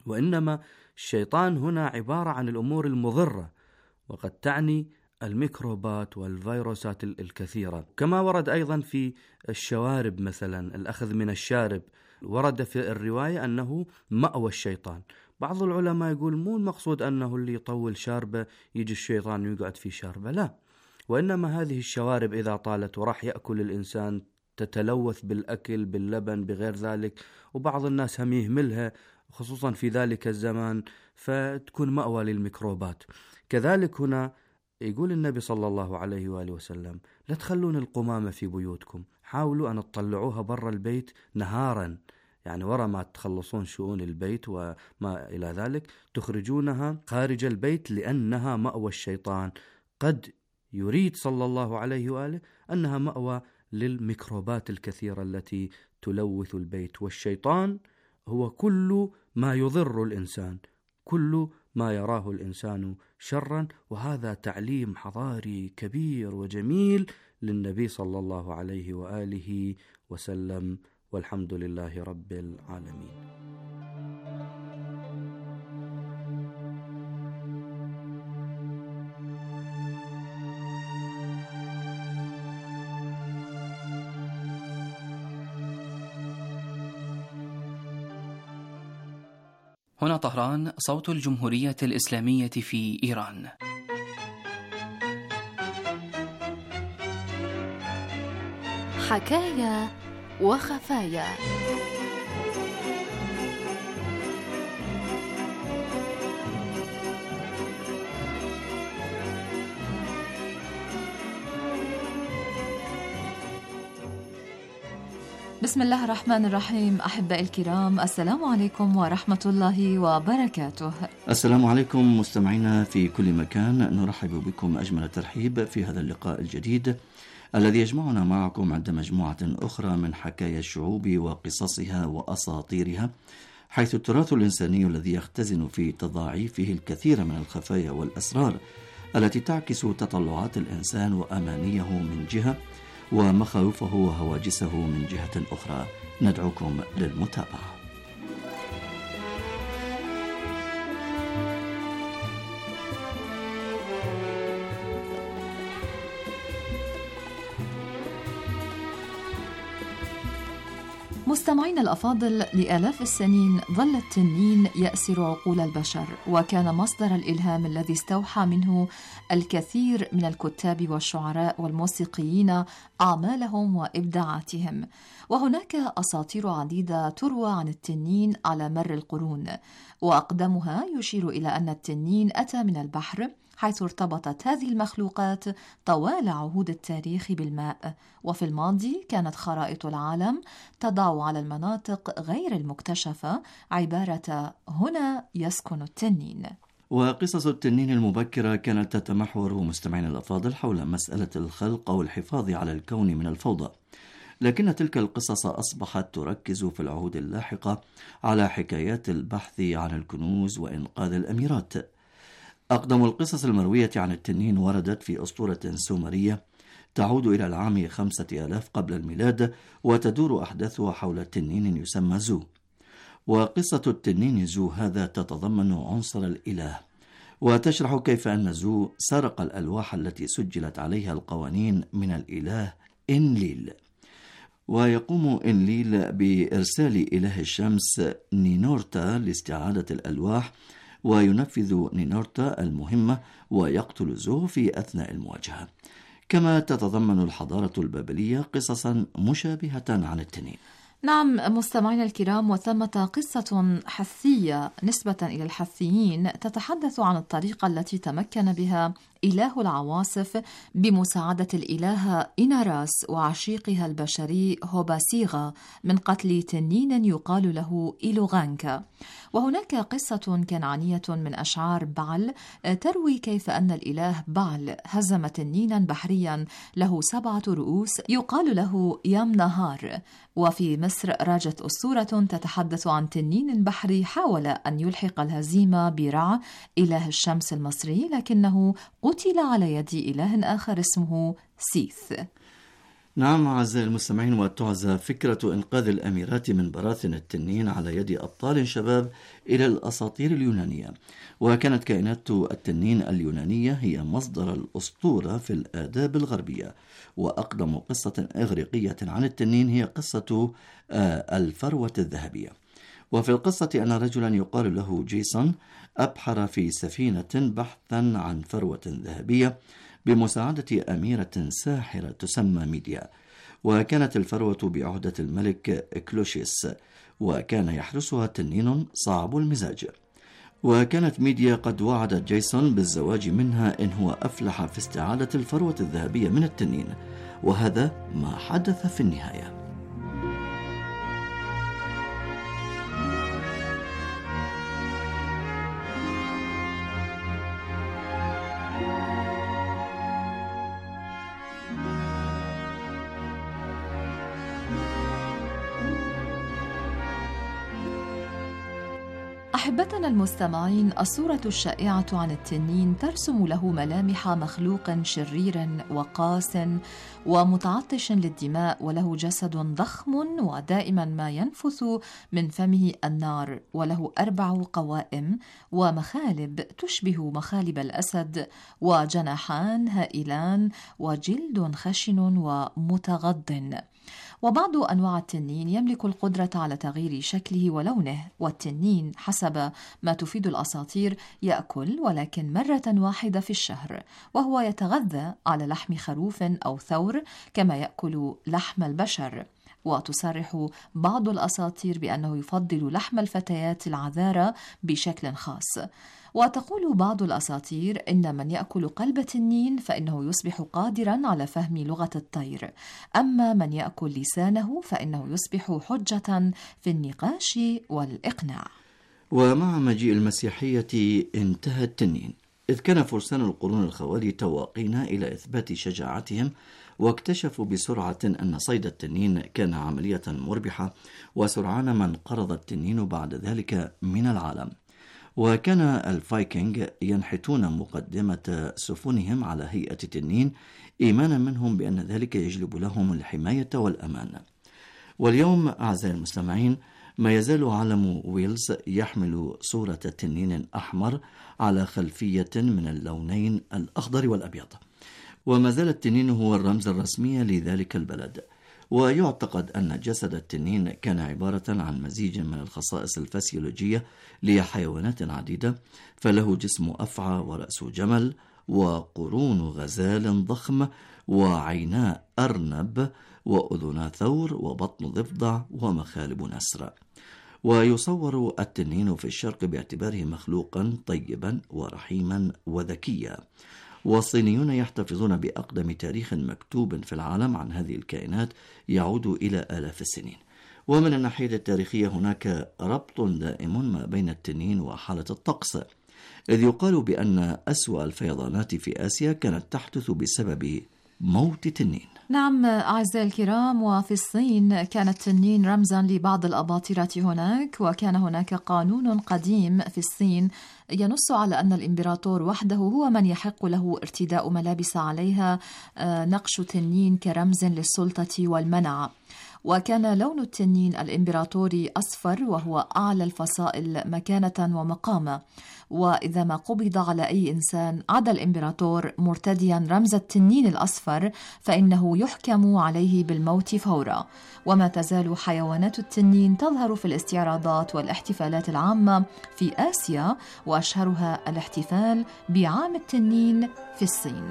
وإنما الشيطان هنا عبارة عن الأمور المضرة، وقد تعني الميكروبات والفيروسات الكثيرة. كما ورد أيضا في الشوارب مثلا، الأخذ من الشارب، ورد في الرواية أنه مأوى الشيطان. بعض العلماء يقول مو المقصود أنه اللي يطول شاربه يجي الشيطان ويقعد في شاربه، لا، وإنما هذه الشوارب إذا طالت وراح يأكل الإنسان تتلوث بالأكل باللبن بغير ذلك، وبعض الناس هم يهملها خصوصا في ذلك الزمان، فتكون مأوى للميكروبات. كذلك هنا يقول النبي صلى الله عليه وآله وسلم لا تخلون القمامة في بيوتكم، حاولوا أن تطلعوها برا البيت نهارا، يعني ورا ما تخلصون شؤون البيت وما إلى ذلك تخرجونها خارج البيت، لأنها مأوى الشيطان. قد يريد صلى الله عليه وآله أنها مأوى للميكروبات الكثيرة التي تلوث البيت، والشيطان هو كل ما يضر الإنسان، كل ما يراه الإنسان شرا، وهذا تعليم حضاري كبير وجميل للنبي صلى الله عليه وآله وسلم، والحمد لله رب العالمين. هنا طهران، صوت الجمهورية الإسلامية في إيران. حكاية وخفايا. بسم الله الرحمن الرحيم. أحبائي الكرام، السلام عليكم ورحمة الله وبركاته. السلام عليكم مستمعينا في كل مكان، نرحب بكم أجمل ترحيب في هذا اللقاء الجديد الذي يجمعنا معكم عند مجموعة أخرى من حكايا الشعوب وقصصها وأساطيرها، حيث التراث الإنساني الذي يختزن في تضاعيفه الكثير من الخفايا والأسرار التي تعكس تطلعات الإنسان وأمانيه من جهة، ومخاوفه وهواجسه من جهة أخرى. ندعوكم للمتابعة. مستمعين الأفاضل، لآلاف السنين ظل التنين يأسر عقول البشر، وكان مصدر الإلهام الذي استوحى منه الكثير من الكتاب والشعراء والموسيقيين أعمالهم وإبداعاتهم. وهناك أساطير عديدة تروى عن التنين على مر القرون، وأقدمها يشير إلى أن التنين أتى من البحر، حيث ارتبطت هذه المخلوقات طوال عهود التاريخ بالماء، وفي الماضي كانت خرائط العالم تضع على المناطق غير المكتشفة عبارة هنا يسكن التنين. وقصص التنين المبكرة كانت تتمحور مستمعين الأفاضل حول مسألة الخلق أو الحفاظ على الكون من الفوضى، لكن تلك القصص أصبحت تركز في العهود اللاحقة على حكايات البحث عن الكنوز وإنقاذ الأميرات. أقدم القصص المروية عن التنين وردت في أسطورة سومرية تعود إلى العام خمسة آلاف قبل الميلاد، وتدور أحداثها حول تنين يسمى زو. وقصة التنين زو هذا تتضمن عنصر الإله، وتشرح كيف أن زو سرق الألواح التي سجلت عليها القوانين من الإله إنليل. ويقوم إنليل بإرسال إله الشمس نينورتا لاستعادة الألواح، وينفذ نينورتا المهمة ويقتل زو في أثناء المواجهة. كما تتضمن الحضارة البابلية قصصا مشابهة عن التنين. نعم مستمعينا الكرام، وثمة قصة حثية نسبة إلى الحثيين تتحدث عن الطريقة التي تمكن بها إله العواصف بمساعدة الإلهة إناراس وعشيقها البشري هوباسيغا من قتل تنين يقال له إيلوغانكا. وهناك قصة كنعانية من أشعار بعل تروي كيف أن الإله بعل هزم تنينا بحريا له سبعة رؤوس يقال له يام نهار. وفي مصر راجت أسطورة تتحدث عن تنين بحري حاول أن يلحق الهزيمة برع إله الشمس المصري، لكنه قتل على يد إله آخر اسمه سيث. نعم أعزائي المستمعين، وتعزى فكرة إنقاذ الأميرات من براثن التنين على يد أبطال شباب إلى الأساطير اليونانية. وكانت كائنات التنين اليونانية هي مصدر الأسطورة في الآداب الغربية. وأقدم قصة إغريقية عن التنين هي قصة الفروة الذهبية. وفي القصة أن رجلا يقال له جيسون أبحر في سفينة بحثا عن فروة ذهبية بمساعدة أميرة ساحرة تسمى ميديا. وكانت الفروة بعهدة الملك كلوشيس، وكان يحرسها تنين صعب المزاج. وكانت ميديا قد وعدت جيسون بالزواج منها إن هو أفلح في استعادة الفروة الذهبية من التنين، وهذا ما حدث في النهاية. أحبتنا المستمعين، الصورة الشائعة عن التنين ترسم له ملامح مخلوق شرير وقاس ومتعطش للدماء، وله جسد ضخم ودائما ما ينفث من فمه النار، وله أربع قوائم ومخالب تشبه مخالب الأسد، وجناحان هائلان وجلد خشن ومتغض. وبعض أنواع التنين يملك القدرة على تغيير شكله ولونه، والتنين حسب ما تفيد الأساطير يأكل ولكن مرة واحدة في الشهر، وهو يتغذى على لحم خروف أو ثور كما يأكل لحم البشر. وتصرح بعض الأساطير بأنه يفضل لحم الفتيات العذارى بشكل خاص. وتقول بعض الأساطير إن من يأكل قلب التنين فإنه يصبح قادرا على فهم لغة الطير، أما من يأكل لسانه فإنه يصبح حجة في النقاش والإقناع. ومع مجيء المسيحية انتهى التنين، إذ كان فرسان القرون الخوالي تواقين إلى إثبات شجاعتهم، واكتشفوا بسرعة أن صيد التنين كان عملية مربحة، وسرعان ما انقرض التنين بعد ذلك من العالم. وكان الفايكنج ينحتون مقدمة سفنهم على هيئة تنين، إيمانا منهم بأن ذلك يجلب لهم الحماية والأمان. واليوم أعزائي المستمعين، ما يزال علم ويلز يحمل صورة تنين أحمر على خلفية من اللونين الأخضر والأبيض، وما زال التنين هو الرمز الرسمي لذلك البلد. ويعتقد أن جسد التنين كان عبارة عن مزيج من الخصائص الفسيولوجية لحيوانات عديدة، فله جسم أفعى ورأس جمل وقرون غزال ضخم وعينا أرنب وأذنا ثور وبطن ضفدع ومخالب نسر. ويصور التنين في الشرق باعتباره مخلوقا طيبا ورحيما وذكيا. والصينيون يحتفظون بأقدم تاريخ مكتوب في العالم عن هذه الكائنات يعود إلى آلاف السنين. ومن الناحية التاريخية هناك ربط دائم ما بين التنين وحالة الطقس، إذ يقال بأن أسوأ الفيضانات في آسيا كانت تحدث بسبب موت تنين. نعم أعزائي الكرام، وفي الصين كان التنين رمزا لبعض الأباطرة هناك، وكان هناك قانون قديم في الصين ينص على أن الإمبراطور وحده هو من يحق له ارتداء ملابس عليها نقش تنين كرمز للسلطة والمنع. وكان لون التنين الإمبراطوري أصفر، وهو أعلى الفصائل مكانة ومقامة. وإذا ما قبض على أي إنسان عدا الإمبراطور مرتديا رمز التنين الأصفر فإنه يحكم عليه بالموت فورا. وما تزال حيوانات التنين تظهر في الاستعراضات والاحتفالات العامة في آسيا، وأشهرها الاحتفال بعام التنين في الصين.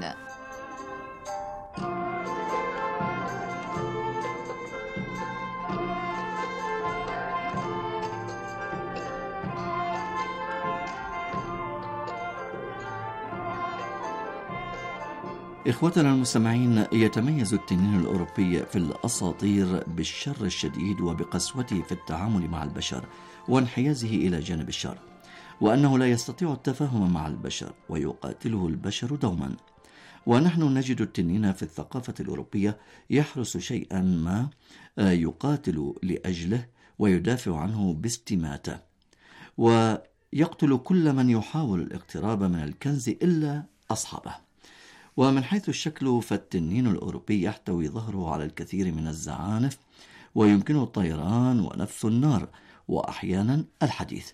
إخوتنا المستمعين، يتميز التنين الأوروبي في الأساطير بالشر الشديد وبقسوته في التعامل مع البشر وانحيازه إلى جانب الشر، وأنه لا يستطيع التفاهم مع البشر ويقاتله البشر دوما. ونحن نجد التنين في الثقافة الأوروبية يحرس شيئا ما يقاتل لأجله ويدافع عنه باستماتة، ويقتل كل من يحاول الاقتراب من الكنز إلا أصحابه. ومن حيث الشكل فالتنين الأوروبي يحتوي ظهره على الكثير من الزعانف، ويمكنه الطيران ونفث النار وأحيانا الحديث،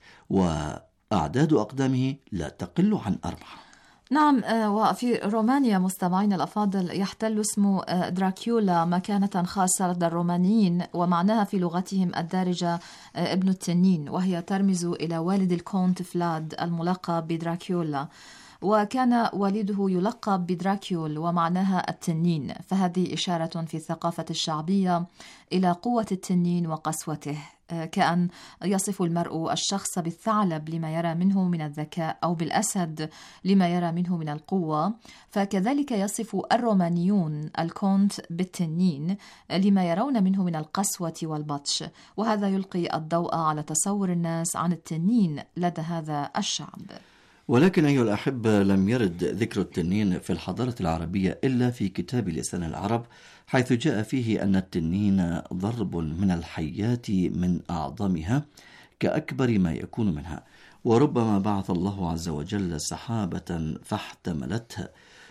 وأعداد أقدامه لا تقل عن أربعة. نعم، وفي رومانيا مستمعين الأفاضل يحتل اسم دراكولا مكانة خاصة لدى الرومانيين، ومعناها في لغتهم الدارجة ابن التنين، وهي ترمز إلى والد الكونت فلاد الملقب بدراكولا، وكان والده يلقب بدراكيول ومعناها التنين، فهذه إشارة في الثقافة الشعبية إلى قوة التنين وقسوته، كأن يصف المرء الشخص بالثعلب لما يرى منه من الذكاء، أو بالأسد لما يرى منه من القوة، فكذلك يصف الرومانيون الكونت بالتنين لما يرون منه من القسوة والبطش، وهذا يلقي الضوء على تصور الناس عن التنين لدى هذا الشعب. ولكن أيها الأحبة، لم يرد ذكر التنين في الحضارة العربية إلا في كتاب لسان العرب، حيث جاء فيه أن التنين ضرب من الحيات من أعظمها كأكبر ما يكون منها، وربما بعث الله عز وجل سحابة فاحتملتها،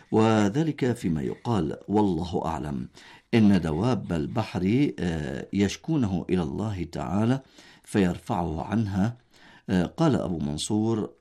وذلك فيما يقال والله أعلم إن دواب البحر يشكونه إلى الله تعالى فيرفعه عنها. قال أبو منصور: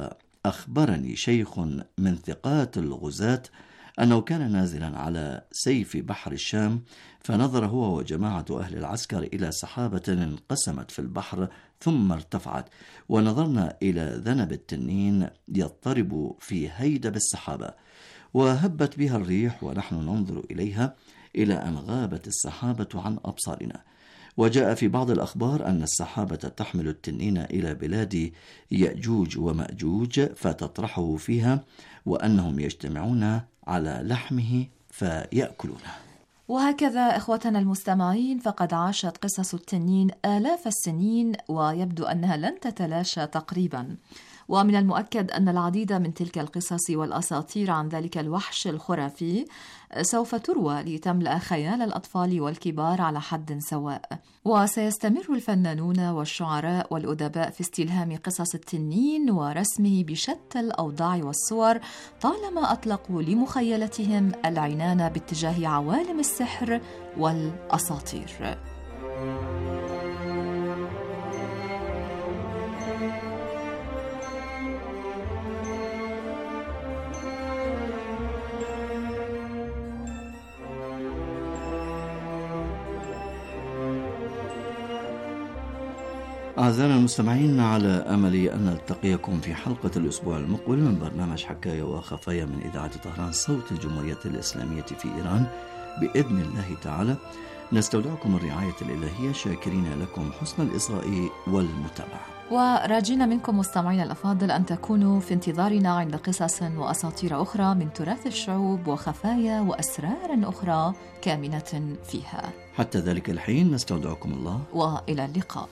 وأخبرني شيخ من ثقات الغزاة أنه كان نازلا على سيف بحر الشام، فنظر هو وجماعة أهل العسكر إلى سحابة انقسمت في البحر ثم ارتفعت، ونظرنا إلى ذنب التنين يضطرب في هيدب السحابة، وهبت بها الريح ونحن ننظر إليها إلى أن غابت السحابة عن أبصارنا. وجاء في بعض الأخبار أن السحابة تحمل التنين إلى بلاد يأجوج ومأجوج فتطرحه فيها، وأنهم يجتمعون على لحمه فيأكلونه. وهكذا إخوتنا المستمعين، فقد عاشت قصص التنين آلاف السنين، ويبدو أنها لن تتلاشى تقريبا. ومن المؤكد أن العديد من تلك القصص والأساطير عن ذلك الوحش الخرافي سوف تروى لتملأ خيال الأطفال والكبار على حد سواء، وسيستمر الفنانون والشعراء والأدباء في استلهام قصص التنين ورسمه بشتى الأوضاع والصور، طالما أطلقوا لمخيلتهم العنان باتجاه عوالم السحر والأساطير. أعزائنا المستمعين، على أمل أن نلتقيكم في حلقة الأسبوع المقبل من برنامج حكاية وخفايا من إذاعة طهران صوت الجمهورية الإسلامية في إيران بإذن الله تعالى. نستودعكم الرعاية الإلهية، شاكرين لكم حسن الإصغاء والمتابعة، وراجين منكم مستمعين الأفاضل أن تكونوا في انتظارنا عند قصص وأساطير أخرى من تراث الشعوب وخفايا وأسرار أخرى كامنة فيها. حتى ذلك الحين نستودعكم الله، وإلى اللقاء.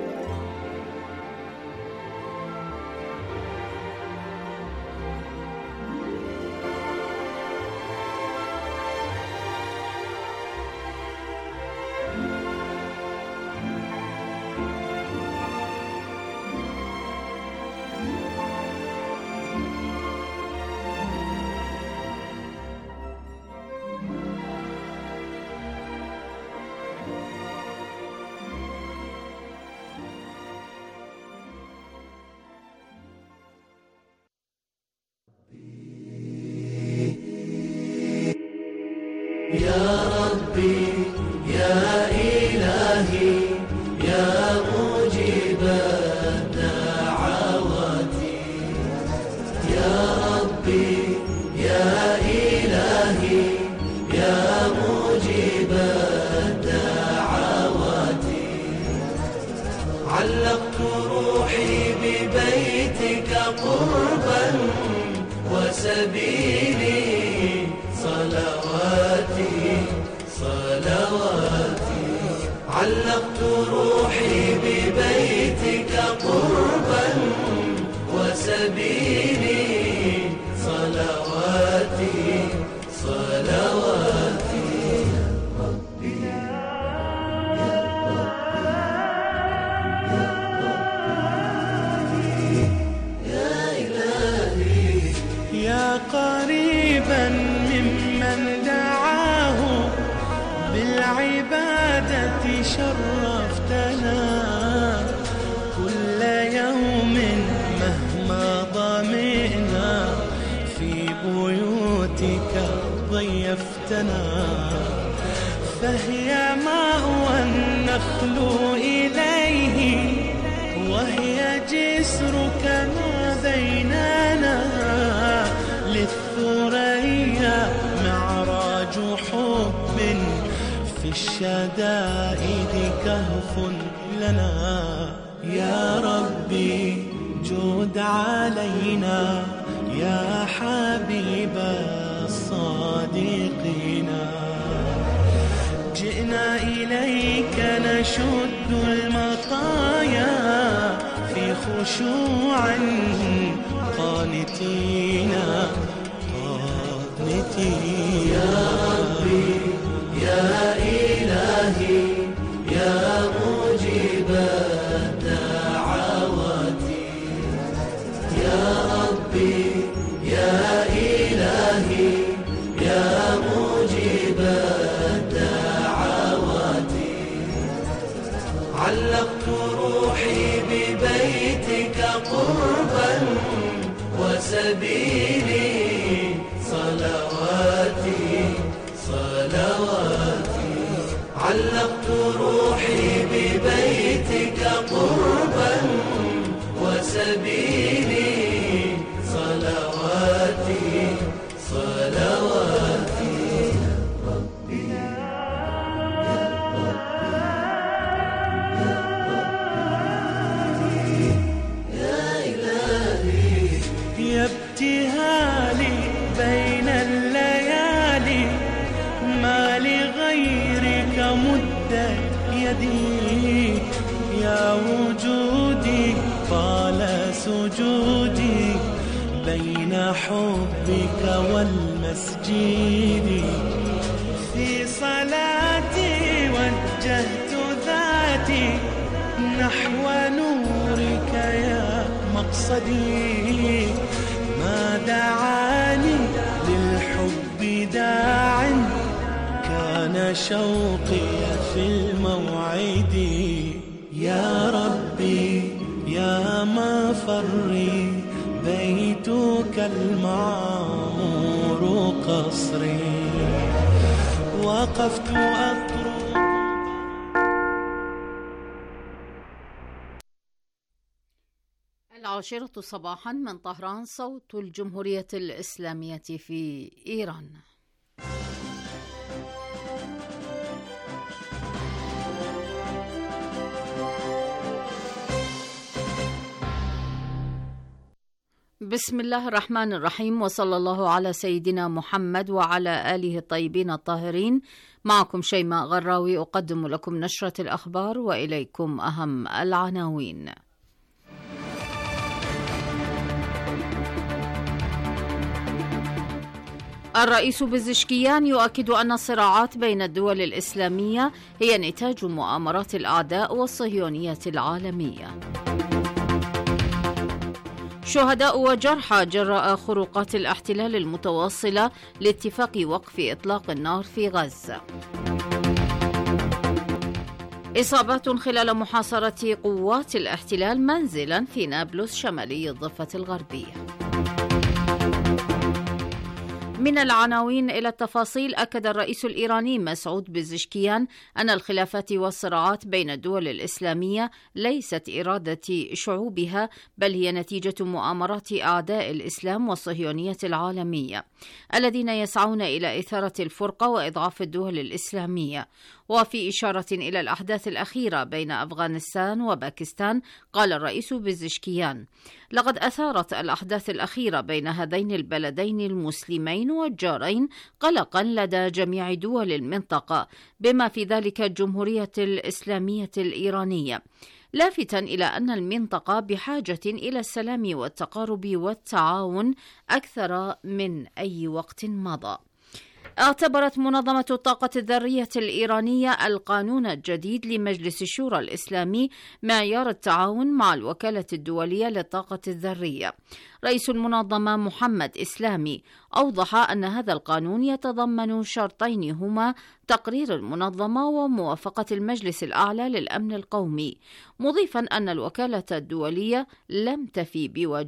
يا ربي يا إلهي يا مجيب الدعوات، يا ربي يا إلهي يا مجيب الدعوات، علقت روحي ببيتك قربا وسبيلي صلواتي صلواتي، علقت روحي ببيتك قربا وسبيلي صلواتي صلواتي. ربي يا ربي يا إلهي يا قريبا بيتك ضيفتنا، فهي مأوى النخل إليه، وهي جسرك ما بيننا، للثريا معراج حب، في الشدائد كهف لنا. يا ربي جود علينا يا حبيب الصادقين، جئنا إليك نشد المطايا في خشوع قانتين قانتين. يا ربي يا إلهي يا مجيب الدعوات، يا ربي يا إلهي يا مجيب الدعوات، علقت روحي ببيتك قربا وسبيلي صلواتي صلواتي، علقت روحي ببيتك قربا وسبيلي صلواتي صلواتي. ربي يا ربي يا إلهي، يا ابتهالي بين الليالي، ما لغيرك مدت يدي، يا وجودي طال سجودي بين حبك والمسجد، في صلاتي وجهت ذاتي نحو نورك يا مقصدي، ما دعاني للحب داع، كان شوقي في الموعد. يا ربي يا مفري بيتك المعمور قصري، وقفت أطرق. العاشرة صباحا من طهران، صوت الجمهورية الإسلامية في إيران. بسم الله الرحمن الرحيم، وصلى الله على سيدنا محمد وعلى آله الطيبين الطاهرين. معكم شيماء غراوي أقدم لكم نشرة الأخبار، وإليكم أهم العناوين. الرئيس بزشكيان يؤكد أن الصراعات بين الدول الإسلامية هي نتاج مؤامرات الأعداء والصهيونية العالمية. شهداء وجرحى جراء خروقات الاحتلال المتواصلة لاتفاق وقف إطلاق النار في غزة. إصابات خلال محاصرة قوات الاحتلال منزلا في نابلس شمالي الضفة الغربية. من العناوين إلى التفاصيل، أكد الرئيس الإيراني مسعود بزشكيان أن الخلافات والصراعات بين الدول الإسلامية ليست إرادة شعوبها، بل هي نتيجة مؤامرات أعداء الإسلام والصهيونية العالمية الذين يسعون إلى إثارة الفرقة وإضعاف الدول الإسلامية. وفي إشارة إلى الأحداث الأخيرة بين أفغانستان وباكستان، قال الرئيس بزشكيان: لقد أثارت الأحداث الأخيرة بين هذين البلدين المسلمين والجارين قلقا لدى جميع دول المنطقة، بما في ذلك الجمهورية الإسلامية الإيرانية، لافتا إلى أن المنطقة بحاجة إلى السلام والتقارب والتعاون أكثر من أي وقت مضى. اعتبرت منظمة الطاقة الذرية الإيرانية القانون الجديد لمجلس الشورى الإسلامي معيار التعاون مع الوكالة الدولية للطاقة الذرية. رئيس المنظمة محمد إسلامي أوضح أن هذا القانون يتضمن شرطين، هما تقرير المنظمة وموافقة المجلس الأعلى للأمن القومي، مضيفا أن الوكالة الدولية لم تفي بواجبها